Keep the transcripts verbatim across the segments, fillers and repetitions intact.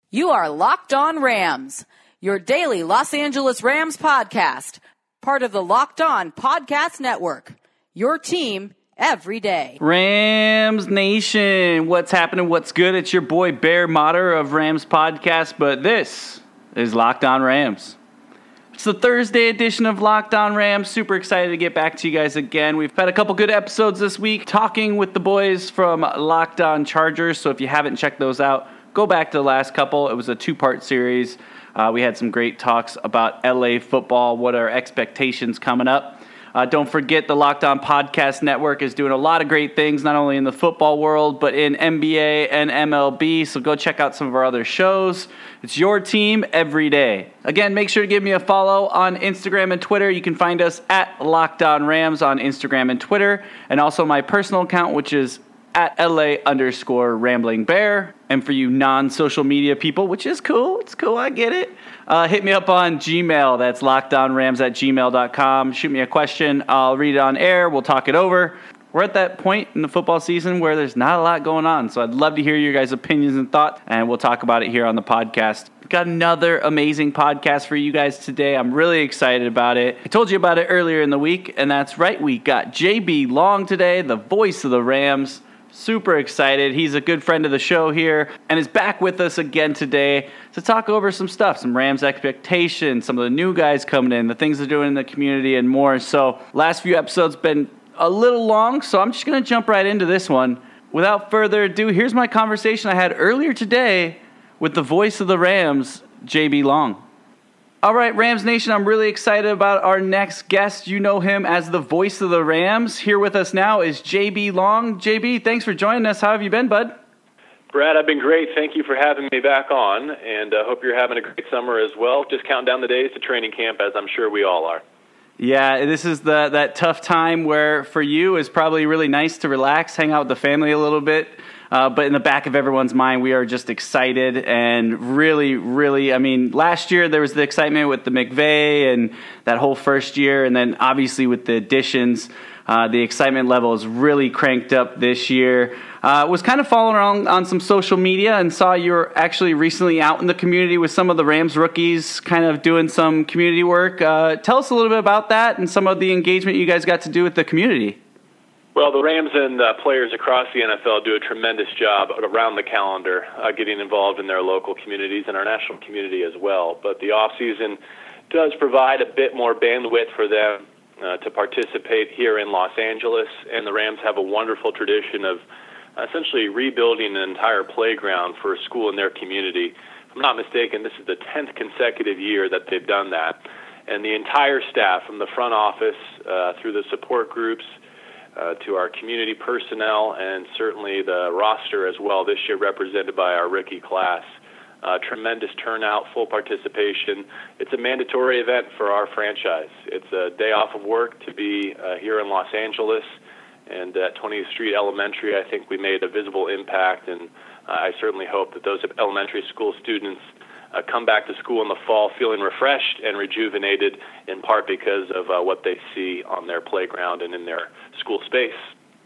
You are Locked On Rams, your daily Los Angeles Rams podcast, part of the Locked On Podcast Network, your team every day. Rams Nation, what's happening, what's good? It's your boy Bear Motter of Rams Podcast, but this is Locked On Rams. It's the Thursday edition of Locked On Rams. Super excited to get back to you guys again. We've had a couple good episodes this week talking with the boys from Locked On Chargers, so if you haven't checked those out, go back to the last couple. It was a two-part series. Uh, we had some great talks about L A football, what are expectations coming up. Uh, don't forget the Locked On Podcast Network is doing a lot of great things, not only in the football world, but in N B A and M L B. So go check out some of our other shows. It's your team every day. Again, make sure to give me a follow on Instagram and Twitter. You can find us at Locked On Rams on Instagram and Twitter, and also my personal account, which is at L A underscore Rambling Bear. And for you non-social media people, which is cool, it's cool, I get it, uh, hit me up on Gmail. That's lockedonrams at gmail dot com. Shoot me a question. I'll read it on air. We'll talk it over. We're at that point in the football season where there's not a lot going on, so I'd love to hear your guys' opinions and thoughts, and we'll talk about it here on the podcast. We've got another amazing podcast for you guys today. I'm really excited about it. I told you about it earlier in the week, and that's right. We got J B Long today, the voice of the Rams. Super excited. He's a good friend of the show here and is back with us again today to talk over some stuff, some Rams expectations, some of the new guys coming in, the things they're doing in the community, and more. So last few episodes been a little long, so I'm just going to jump right into this one. Without further ado, here's my conversation I had earlier today with the voice of the Rams, J B Long. All right, Rams Nation, I'm really excited about our next guest. You know him as the voice of the Rams. Here with us now is J B Long. J B, thanks for joining us. How have you been, bud? Brad, I've been great. Thank you for having me back on, and I uh, hope you're having a great summer as well. Just counting down the days to training camp, as I'm sure we all are. Yeah, this is the that tough time where for you it's probably really nice to relax, hang out with the family a little bit. Uh, but in the back of everyone's mind, we are just excited and really, really, I mean, last year there was the excitement with the McVay and that whole first year. And then obviously with the additions, uh, the excitement level is really cranked up this year. I uh, was kind of following around on some social media and saw you were actually recently out in the community with some of the Rams rookies kind of doing some community work. Uh, tell us a little bit about that and some of the engagement you guys got to do with the community. Well, the Rams and uh, players across the N F L do a tremendous job around the calendar uh, getting involved in their local communities and our national community as well. But the off-season does provide a bit more bandwidth for them uh, to participate here in Los Angeles, and the Rams have a wonderful tradition of essentially rebuilding an entire playground for a school in their community. If I'm not mistaken, this is the tenth consecutive year that they've done that. And the entire staff, from the front office uh, through the support groups, Uh, to our community personnel, and certainly the roster as well, this year represented by our rookie class. Uh, tremendous turnout, full participation. It's a mandatory event for our franchise. It's a day off of work to be uh, here in Los Angeles, and at twentieth Street Elementary, I think we made a visible impact, and uh, I certainly hope that those elementary school students Uh, come back to school in the fall feeling refreshed and rejuvenated, in part because of uh, what they see on their playground and in their school space.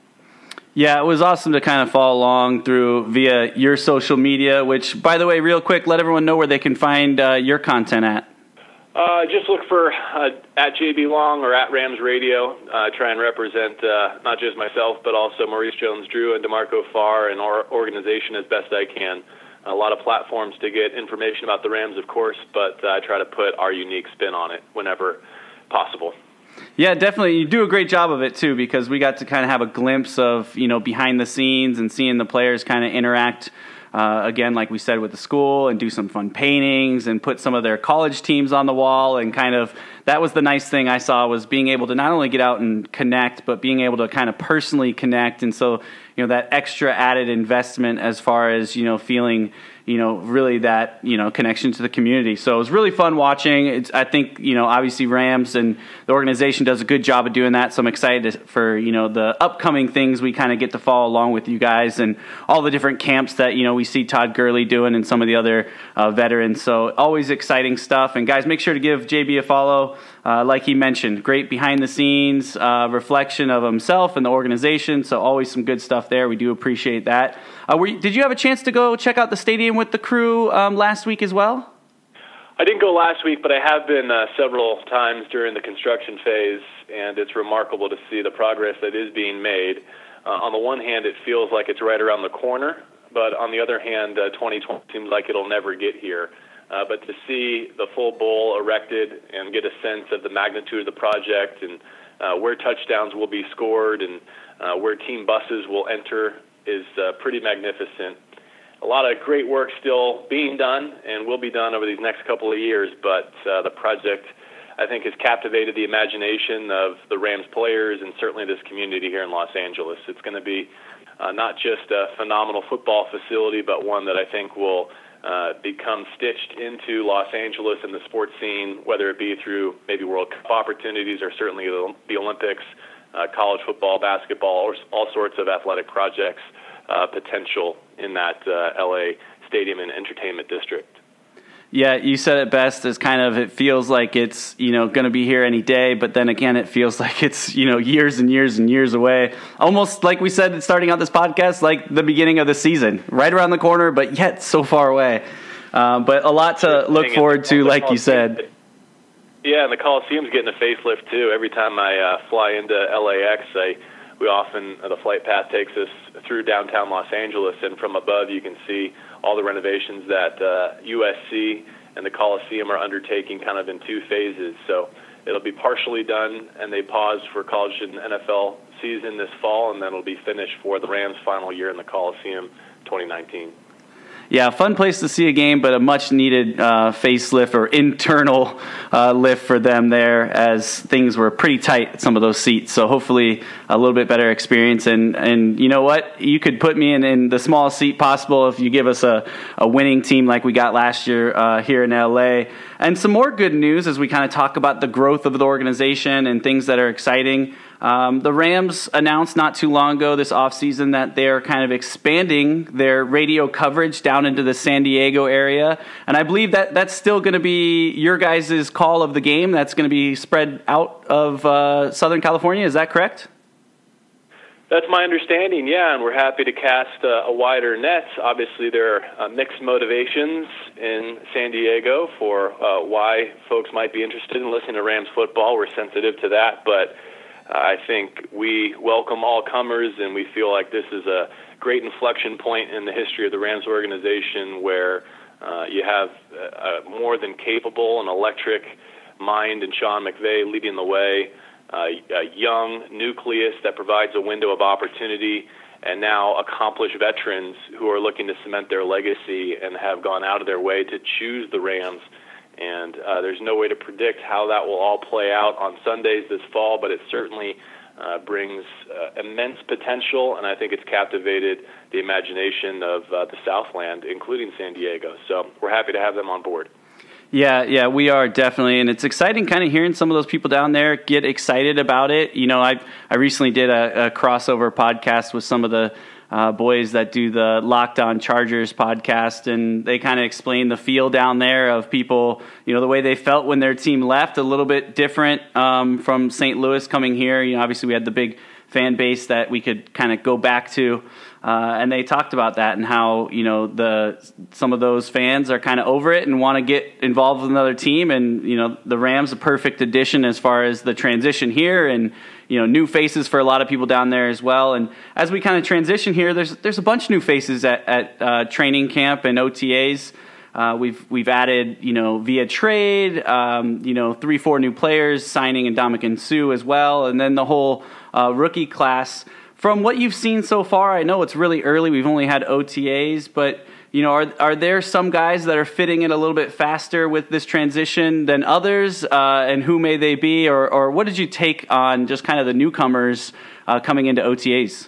Yeah, it was awesome to kind of follow along through via your social media, which, by the way, real quick, let everyone know where they can find uh, your content at. Uh, just look for uh, at J B Long or at Rams Radio. Uh, try and represent uh, not just myself, but also Maurice Jones-Drew and DeMarco Farr and our organization as best I can. A lot of platforms to get information about the Rams, of course, but I uh, try to put our unique spin on it whenever possible. Yeah, definitely. You do a great job of it, too, because we got to kind of have a glimpse of, you know, behind the scenes and seeing the players kind of interact, uh, again, like we said, with the school and do some fun paintings and put some of their college teams on the wall. And kind of that was the nice thing I saw, was being able to not only get out and connect, but being able to kind of personally connect. And so, you know, that extra added investment as far as, you know, feeling, you know, really that, you know, connection to the community. So it was really fun watching. It's, I think, you know, obviously Rams and the organization does a good job of doing that. So I'm excited for, you know, the upcoming things we kind of get to follow along with you guys and all the different camps that, you know, we see Todd Gurley doing and some of the other uh, veterans. So always exciting stuff. And guys, make sure to give J B a follow uh, like he mentioned, great behind-the-scenes uh, reflection of himself and the organization, so always some good stuff there. We do appreciate that. Uh, were you, did you have a chance to go check out the stadium with the crew um, last week as well? I didn't go last week, but I have been uh, several times during the construction phase, and it's remarkable to see the progress that is being made. Uh, on the one hand, it feels like it's right around the corner, but on the other hand, uh, twenty twenty seems like it'll never get here. Uh, but to see the full bowl erected and get a sense of the magnitude of the project and uh, where touchdowns will be scored and uh, where team buses will enter is uh, pretty magnificent. A lot of great work still being done and will be done over these next couple of years, but uh, the project, I think, has captivated the imagination of the Rams players and certainly this community here in Los Angeles. It's going to be uh, not just a phenomenal football facility, but one that I think will uh, become stitched into Los Angeles and the sports scene, whether it be through maybe World Cup opportunities or certainly the Olympics, uh, college football, basketball, or all sorts of athletic projects uh, potential in that uh, L A stadium and entertainment district. Yeah, you said it best as kind of, it feels like it's, you know, going to be here any day, but then again, it feels like it's, you know, years and years and years away. Almost like we said, starting out this podcast, like the beginning of the season, right around the corner, but yet so far away. Um, but a lot to look forward to, like you said. Yeah, and the Coliseum's getting a facelift too. Every time I uh, fly into L A X, I, we often, uh, the flight path takes us through downtown Los Angeles, and from above you can see all the renovations that uh, U S C and the Coliseum are undertaking kind of in two phases. So it'll be partially done, and they paused for college and N F L season this fall, and then it'll be finished for the Rams' final year in the Coliseum twenty nineteen. Yeah, fun place to see a game, but a much-needed uh, facelift or internal uh, lift for them there, as things were pretty tight at some of those seats. So hopefully a little bit better experience. And, and you know what? You could put me in, in the smallest seat possible if you give us a, a winning team like we got last year uh, here in L A. And some more good news as we kind of talk about the growth of the organization and things that are exciting. Um, the Rams announced not too long ago this offseason that they're kind of expanding their radio coverage down into the San Diego area. And I believe that that's still going to be your guys' call of the game. That's going to be spread out of uh, Southern California. Is that correct? That's my understanding, yeah, and we're happy to cast uh, a wider net. Obviously, there are uh, mixed motivations in San Diego for uh, why folks might be interested in listening to Rams football. We're sensitive to that, but uh, I think we welcome all comers, and we feel like this is a great inflection point in the history of the Rams organization where uh, you have a more than capable and electric mind in Sean McVay leading the way. Uh, a young nucleus that provides a window of opportunity, and now accomplished veterans who are looking to cement their legacy and have gone out of their way to choose the Rams. And uh, there's no way to predict how that will all play out on Sundays this fall, but it certainly uh, brings uh, immense potential, and I think it's captivated the imagination of uh, the Southland, including San Diego. So we're happy to have them on board. Yeah, yeah, we are definitely, and it's exciting kind of hearing some of those people down there get excited about it. You know, I I recently did a, a crossover podcast with some of the uh, boys that do the Locked On Chargers podcast, and they kind of explained the feel down there of people, you know, the way they felt when their team left, a little bit different um, from Saint Louis coming here. You know, obviously we had the big fan base that we could kind of go back to. Uh, and they talked about that and how, you know, the some of those fans are kind of over it and want to get involved with another team. And, you know, the Rams a perfect addition as far as the transition here and, you know, new faces for a lot of people down there as well. And as we kind of transition here, there's there's a bunch of new faces at, at uh, training camp and O T As. Uh, we've we've added, you know, via trade, um, you know, three, four new players signing in Ndamukong Suh as well. And then the whole uh, rookie class. From what you've seen so far, I know it's really early. We've only had O T As, but you know, are are there some guys that are fitting in a little bit faster with this transition than others? Uh, and who may they be? Or or what did you take on just kind of the newcomers uh, coming into O T As?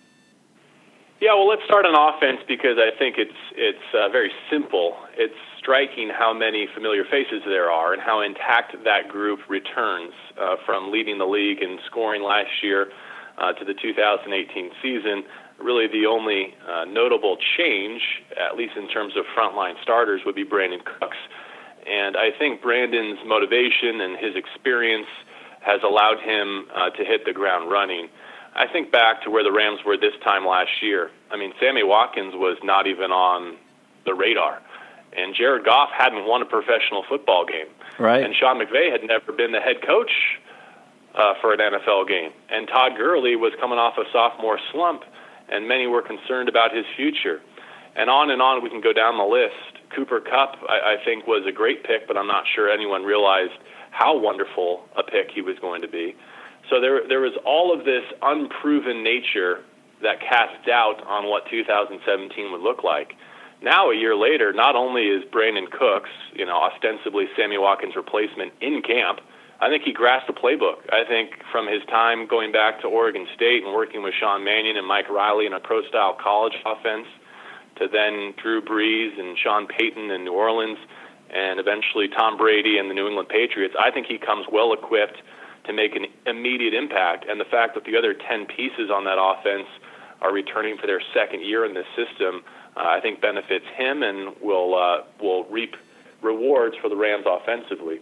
Yeah, well, let's start on offense because I think it's it's uh, very simple. It's striking how many familiar faces there are and how intact that group returns uh, from leading the league and scoring last year. Uh, to the two thousand eighteen season, really the only uh, notable change, at least in terms of frontline starters, would be Brandon Cooks. And I think Brandon's motivation and his experience has allowed him uh, to hit the ground running. I think back to where the Rams were this time last year. I mean, Sammy Watkins was not even on the radar. And Jared Goff hadn't won a professional football game. Right. And Sean McVay had never been the head coach uh, for an N F L game. And Todd Gurley was coming off a sophomore slump, and many were concerned about his future. And on and on we can go down the list. Cooper Kupp, I, I think, was a great pick, but I'm not sure anyone realized how wonderful a pick he was going to be. So there, there was all of this unproven nature that cast doubt on what two thousand seventeen would look like. Now, a year later, not only is Brandon Cooks, you know, ostensibly Sammy Watkins' replacement in camp, I think he grasped the playbook. I think from his time going back to Oregon State and working with Sean Mannion and Mike Riley in a pro-style college offense, to then Drew Brees and Sean Payton in New Orleans, and eventually Tom Brady and the New England Patriots, I think he comes well-equipped to make an immediate impact. And the fact that the other ten pieces on that offense are returning for their second year in this system, uh, I think benefits him and will uh, will reap rewards for the Rams offensively.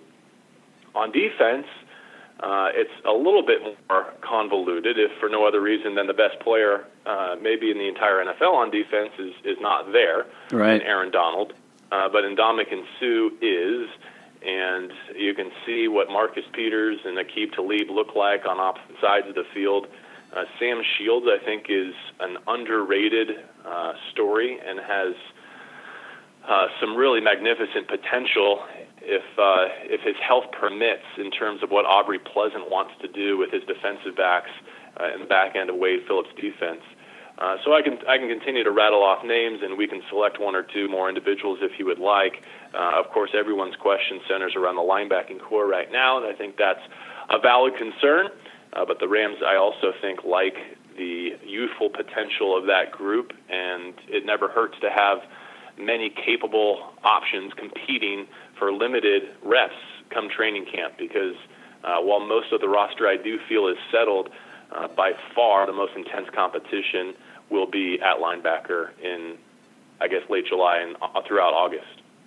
On defense, uh, it's a little bit more convoluted, if for no other reason than the best player uh, maybe in the entire N F L on defense is, is not there, right. Aaron Donald. Uh, but Ndamukong Suh is, and you can see what Marcus Peters and Aqib Talib look like on opposite sides of the field. Uh, Sam Shields, I think, is an underrated uh, story and has uh, some really magnificent potential if uh, if his health permits in terms of what Aubrey Pleasant wants to do with his defensive backs uh, in the back end of Wade Phillips' defense. Uh, so I can I can continue to rattle off names, and we can select one or two more individuals if you would like. Uh, of course, everyone's question centers around the linebacking core right now, and I think that's a valid concern. Uh, but the Rams, I also think, like the youthful potential of that group, and it never hurts to have many capable options competing for limited reps come training camp, because uh, while most of the roster I do feel is settled, uh, by far the most intense competition will be at linebacker in, I guess, late July and uh, throughout August.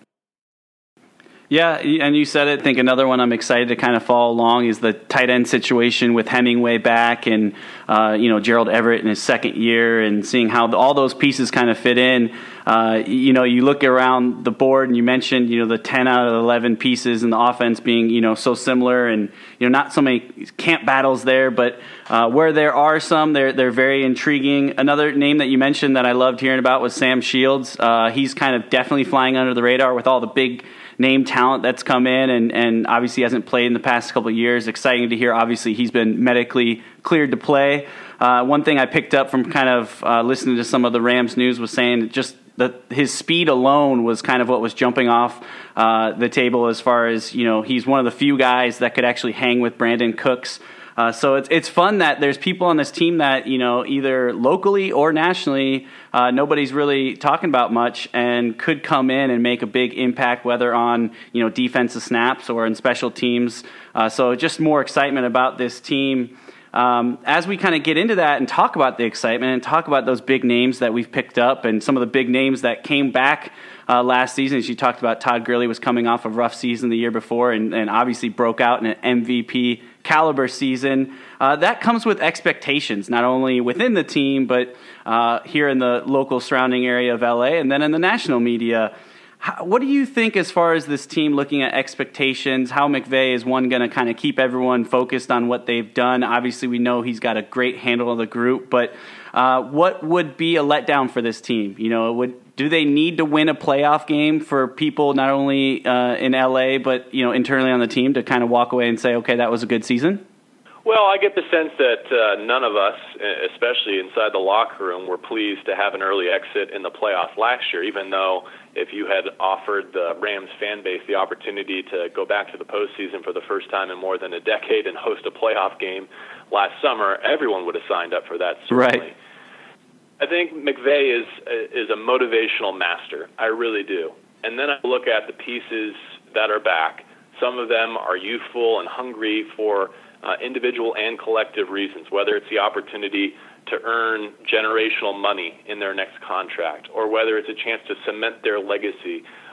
Yeah, and you said it. I think another one I'm excited to kind of follow along is the tight end situation with Hemingway back and, uh, you know, Gerald Everett in his second year, and seeing how all those pieces kind of fit in. Uh, you know, you look around the board and you mentioned, you know, the ten out of eleven pieces in the offense being, you know, so similar, and, you know, not so many camp battles there, but uh, where there are some, they're, they're very intriguing. Another name that you mentioned that I loved hearing about was Sam Shields. Uh, he's kind of definitely flying under the radar with all the big name talent that's come in, and, and obviously hasn't played in the past couple of years. Exciting to hear. Obviously, he's been medically cleared to play. Uh, one thing I picked up from kind of uh, listening to some of the Rams news was saying just that his speed alone was kind of what was jumping off uh, the table as far as, you know, he's one of the few guys that could actually hang with Brandon Cooks. Uh, so it's it's fun that there's people on this team that, you know, either locally or nationally, uh, nobody's really talking about much, and could come in and make a big impact, whether on, you know, defensive snaps or in special teams. Uh, so just more excitement about this team. Um, as we kind of get into that and talk about the excitement and talk about those big names that we've picked up and some of the big names that came back uh, last season, as you talked about, Todd Gurley was coming off a rough season the year before and, and obviously broke out in an M V P caliber season. Uh, that comes with expectations, not only within the team, but uh, here in the local surrounding area of L A and then in the national media. How, what do you think as far as this team looking at expectations, how McVay is, one, going to kind of keep everyone focused on what they've done? Obviously, we know he's got a great handle of the group, but uh, what would be a letdown for this team? You know, would do they need to win a playoff game for people not only uh, in L A, but, you know, internally on the team to kind of walk away and say, okay, that was a good season? Well, I get the sense that uh, none of us, especially inside the locker room, were pleased to have an early exit in the playoffs last year, even though if you had offered the Rams fan base the opportunity to go back to the postseason for the first time in more than a decade and host a playoff game last summer, everyone would have signed up for that, certainly. Right. I think McVay is is a motivational master. I really do. And then I look at the pieces that are back. Some of them are youthful and hungry for Uh, individual and collective reasons, whether it's the opportunity to earn generational money in their next contract, or whether it's a chance to cement their legacy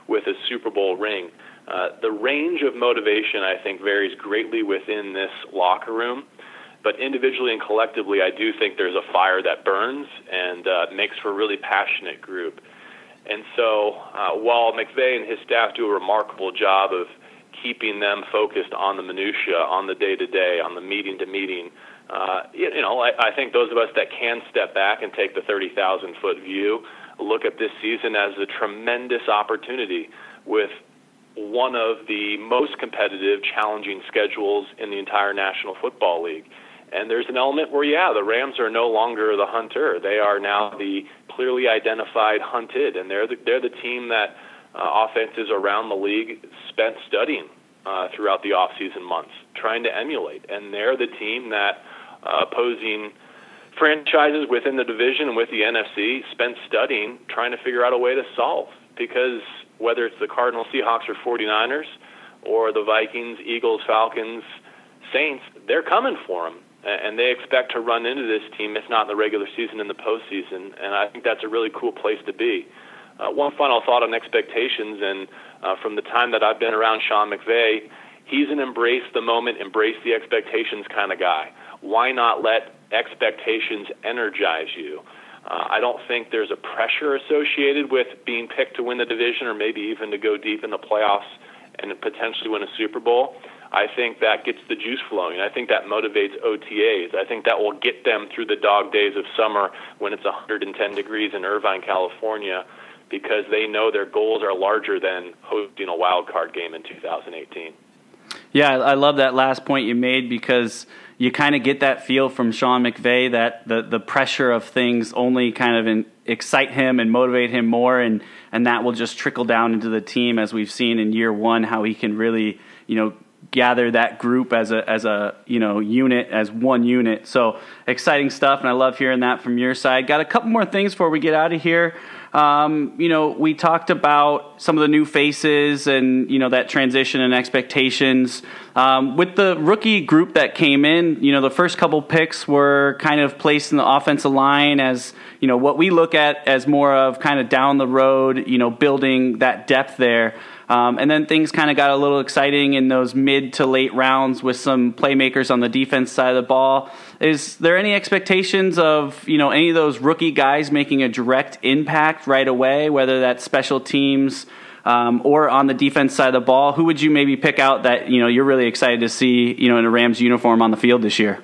with a Super Bowl ring. Uh, the range of motivation, I think, varies greatly within this locker room. But individually and collectively, I do think there's a fire that burns and uh, makes for a really passionate group. And so uh, while McVay and his staff do a remarkable job of keeping them focused on the minutia, on the day-to-day, on the meeting-to-meeting, uh, you, you know, I, I think those of us that can step back and take the thirty thousand foot view look at this season as a tremendous opportunity with one of the most competitive, challenging schedules in the entire National Football League. And there's an element where, yeah, the Rams are no longer the hunter. They are now the clearly identified hunted, and they're the, they're the team that uh, offenses around the league spent studying uh, throughout the off-season months, trying to emulate. And they're the team that uh, opposing franchises within the division and with the N F C spent studying, trying to figure out a way to solve. Because whether it's the Cardinals, Seahawks, or forty-niners, or the Vikings, Eagles, Falcons, Saints, they're coming for them. And they expect to run into this team, if not in the regular season, in the postseason. And I think that's a really cool place to be. Uh, one final thought on expectations, and uh, from the time that I've been around Sean McVay, he's an embrace the moment, embrace the expectations kind of guy. Why not let expectations energize you? Uh, I don't think there's a pressure associated with being picked to win the division or maybe even to go deep in the playoffs and potentially win a Super Bowl. I think that gets the juice flowing. I think that motivates O T As. I think that will get them through the dog days of summer when it's one hundred ten degrees in Irvine, California, because they know their goals are larger than hosting a wild card game in two thousand eighteen. Yeah, I love that last point you made, because you kind of get that feel from Sean McVay that the, the pressure of things only kind of in, excite him and motivate him more, and, and that will just trickle down into the team, as we've seen in year one, how he can really, you know, gather that group as a as a you know unit, as one unit. So exciting stuff, and I love hearing that from your side. Got a couple more things before we get out of here. Um, you know, we talked about some of the new faces and, you know, that transition and expectations. Um, with the rookie group that came in, you know, the first couple picks were kind of placed in the offensive line as, you know, what we look at as more of kind of down the road, you know, building that depth there. Um, and then things kind of got a little exciting in those mid to late rounds with some playmakers on the defense side of the ball. Is there any expectations of, you know, any of those rookie guys making a direct impact right away, whether that's special teams um, or on the defense side of the ball? Who would you maybe pick out that, you know, you're really excited to see, you know, in a Rams uniform on the field this year?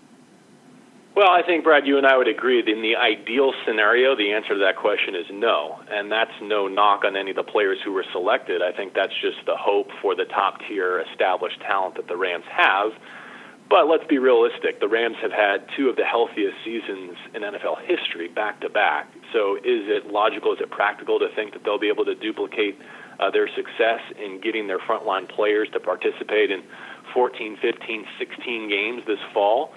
Well, I think, Brad, you and I would agree that in the ideal scenario, the answer to that question is no. And that's no knock on any of the players who were selected. I think that's just the hope for the top-tier established talent that the Rams have. But let's be realistic. The Rams have had two of the healthiest seasons in N F L history back-to-back. So is it logical, is it practical to think that they'll be able to duplicate uh, their success in getting their frontline players to participate in fourteen, fifteen, sixteen games this fall?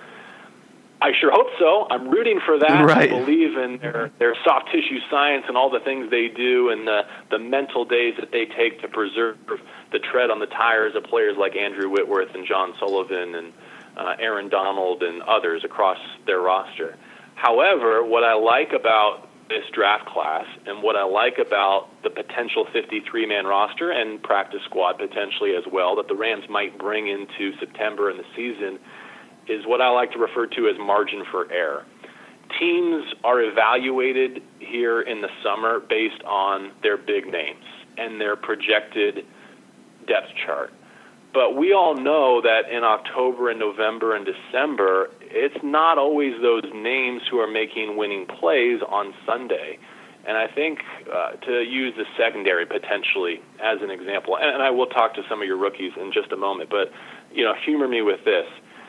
I sure hope so. I'm rooting for that. Right. I believe in their, their soft tissue science and all the things they do and the, the mental days that they take to preserve the tread on the tires of players like Andrew Whitworth and John Sullivan and uh, Aaron Donald and others across their roster. However, what I like about this draft class and what I like about the potential fifty-three man roster and practice squad potentially as well that the Rams might bring into September in the season is what I like to refer to as margin for error. Teams are evaluated here in the summer based on their big names and their projected depth chart. But we all know that in October and November and December, it's not always those names who are making winning plays on Sunday. And I think uh, to use the secondary potentially as an example, and, and I will talk to some of your rookies in just a moment, but you know, humor me with this.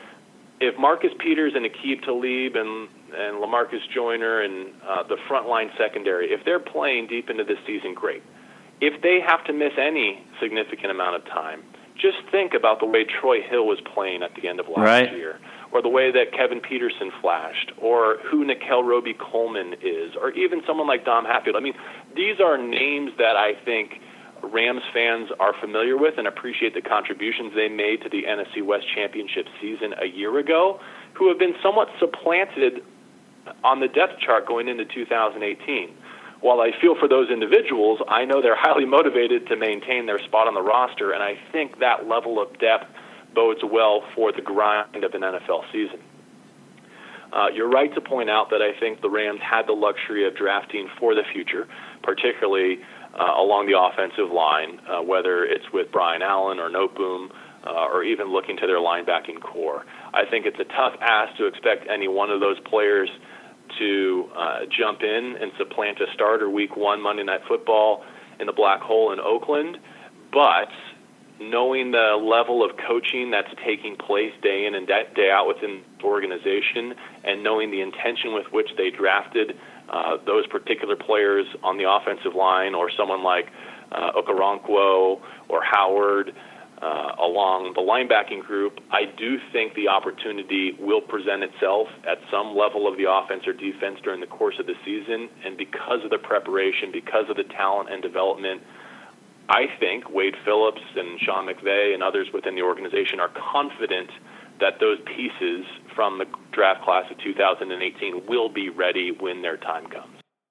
If Marcus Peters and Aqib Talib and, and LaMarcus Joyner and uh, the frontline secondary, if they're playing deep into this season, great. If they have to miss any significant amount of time, just think about the way Troy Hill was playing at the end of last right. year, or the way that Kevin Peterson flashed, or who Nickel Roby-Coleman is, or even someone like Dom Hatfield. I mean, these are names that I think Rams fans are familiar with and appreciate the contributions they made to the N F C West Championship season a year ago, who have been somewhat supplanted on the depth chart going into two thousand eighteen. while I feel for those individuals, I know they're highly motivated to maintain their spot on the roster, and I think that level of depth bodes well for the grind of an N F L season. Uh, you're right to point out that I think the Rams had the luxury of drafting for the future, particularly uh, along the offensive line, uh, whether it's with Brian Allen or Noteboom, uh, or even looking to their linebacking core. I think it's a tough ask to expect any one of those players to uh, jump in and supplant a starter week one Monday Night Football in the Black Hole in Oakland, but knowing the level of coaching that's taking place day in and day out within the organization, and knowing the intention with which they drafted uh, those particular players on the offensive line, or someone like uh, Okoronkwo or Howard uh, along the linebacking group, I do think the opportunity will present itself at some level of the offense or defense during the course of the season. And because of the preparation, because of the talent and development, I think Wade Phillips and Sean McVay and others within the organization are confident that those pieces from the draft class of two thousand eighteen will be ready when their time comes.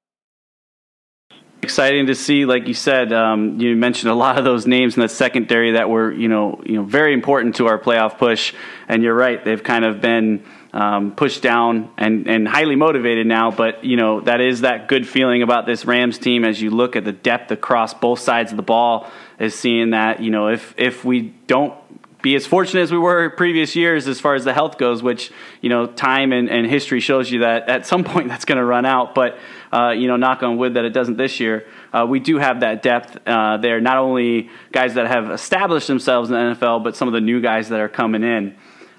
Exciting to see, like you said, um, you mentioned a lot of those names in the secondary that were, you know, you know, very important to our playoff push. And you're right, they've kind of been um, pushed down and, and highly motivated now. But, you know, that is that good feeling about this Rams team as you look at the depth across both sides of the ball, is seeing that, you know, if if we don't be as fortunate as we were previous years as far as the health goes, which, you know, time and, and history shows you that at some point that's going to run out. But, uh, you know, knock on wood that it doesn't this year. Uh, we do have that depth uh, there, not only guys that have established themselves in the N F L, but some of the new guys that are coming in.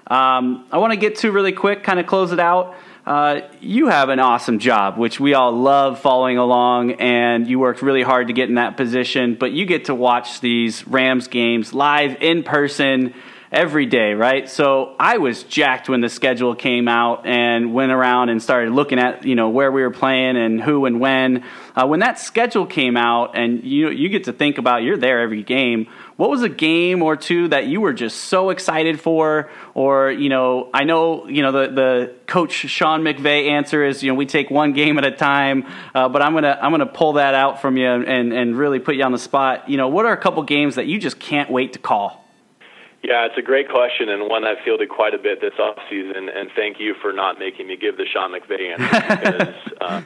Um, I want to get to really quick, kind of close it out. Uh, you have an awesome job, which we all love following along, and you worked really hard to get in that position, but you get to watch these Rams games live in person every day, right? So I was jacked when the schedule came out and went around and started looking at, you know, where we were playing and who and when. Uh, when that schedule came out and you you get to think about, you're there every game, what was a game or two that you were just so excited for? Or, you know, I know, you know, the, the coach Sean McVay answer is, you know, we take one game at a time, uh, but I'm going to I'm gonna pull that out from you and, and really put you on the spot. You know, what are a couple games that you just can't wait to call? Yeah, it's a great question, and one I've fielded quite a bit this offseason, and thank you for not making me give the Sean McVay answer, because uh,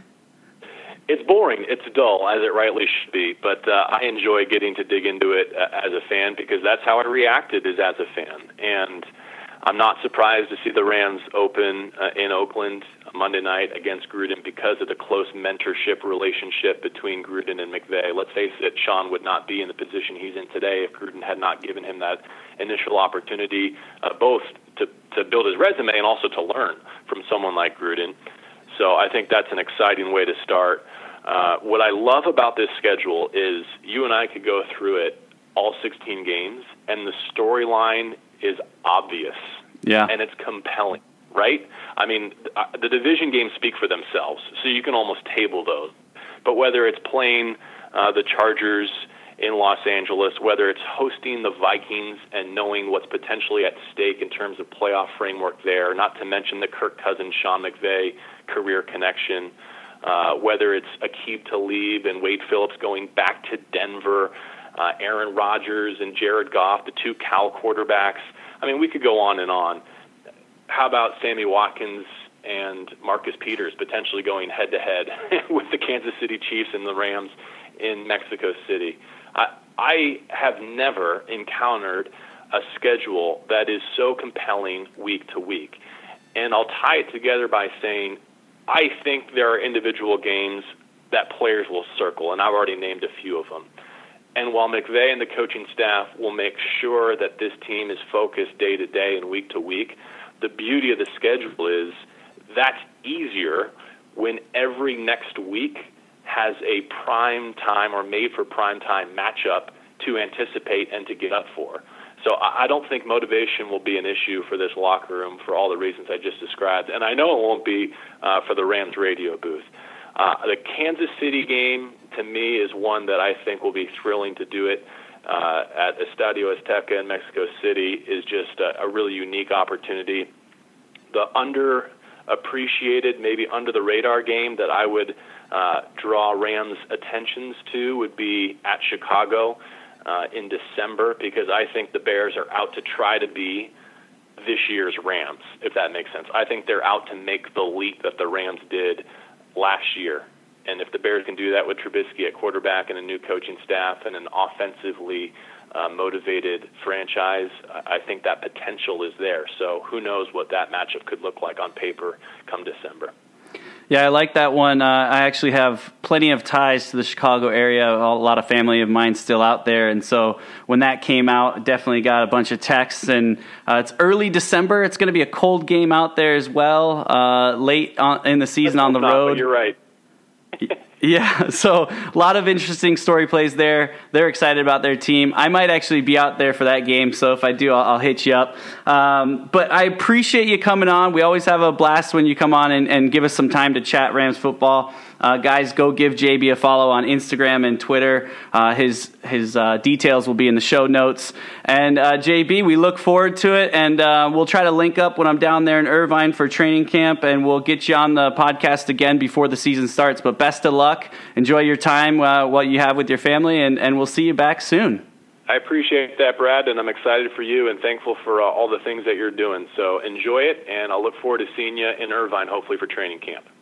it's boring, it's dull, as it rightly should be, but uh, I enjoy getting to dig into it uh, as a fan, because that's how I reacted is as a fan. And I'm not surprised to see the Rams open uh, in Oakland Monday night against Gruden because of the close mentorship relationship between Gruden and McVay. Let's face it, Sean would not be in the position he's in today if Gruden had not given him that initial opportunity, uh, both to, to build his resume and also to learn from someone like Gruden. So I think that's an exciting way to start. Uh, what I love about this schedule is you and I could go through it, all sixteen games, and the storyline is obvious. Yeah. And it's compelling, right? I mean, the division games speak for themselves, so you can almost table those. But whether it's playing uh, the Chargers in Los Angeles, whether it's hosting the Vikings and knowing what's potentially at stake in terms of playoff framework there, not to mention the Kirk Cousins, Sean McVay career connection, uh, whether it's Aqib Talib and Wade Phillips going back to Denver, uh, Aaron Rodgers and Jared Goff, the two Cal quarterbacks. I mean, we could go on and on. How about Sammy Watkins and Marcus Peters potentially going head-to-head with the Kansas City Chiefs and the Rams in Mexico City? I, I have never encountered a schedule that is so compelling week to week. And I'll tie it together by saying I think there are individual games that players will circle, and I've already named a few of them. And while McVay and the coaching staff will make sure that this team is focused day to day and week to week, the beauty of the schedule is that's easier when every next week has a prime time or made for prime time matchup to anticipate and to get up for. So I don't think motivation will be an issue for this locker room for all the reasons I just described. And I know it won't be uh, for the Rams radio booth. Uh, the Kansas City game, to me, is one that I think will be thrilling to do it uh, at Estadio Azteca in Mexico City is just a, a really unique opportunity. The underappreciated, maybe under-the-radar game that I would uh, draw Rams' attentions to would be at Chicago uh, in December, because I think the Bears are out to try to be this year's Rams, if that makes sense. I think they're out to make the leap that the Rams did last year. And if the Bears can do that with Trubisky at quarterback and a new coaching staff and an offensively uh, motivated franchise, I think that potential is there. So who knows what that matchup could look like on paper come December. Yeah, I like that one. Uh, I actually have plenty of ties to the Chicago area. A lot of family of mine still out there. And so when that came out, definitely got a bunch of texts. And uh, it's early December. It's going to be a cold game out there as well, uh, late on, in the season That's on the not, road. But you're right. Yeah, so a lot of interesting story plays there. They're excited about their team. I might actually be out there for that game, so if I do, I'll, I'll hit you up. Um, but I appreciate you coming on. We always have a blast when you come on and, and give us some time to chat Rams football. Uh, guys, go give J B a follow on Instagram and Twitter. Uh, his his uh, details will be in the show notes. And uh, J B, we look forward to it, and uh, we'll try to link up when I'm down there in Irvine for training camp, and we'll get you on the podcast again before the season starts. But best of luck. Enjoy your time, uh, what you have with your family, and, and we'll see you back soon. I appreciate that, Brad, and I'm excited for you and thankful for uh, all the things that you're doing. So enjoy it, and I'll look forward to seeing you in Irvine, hopefully for training camp.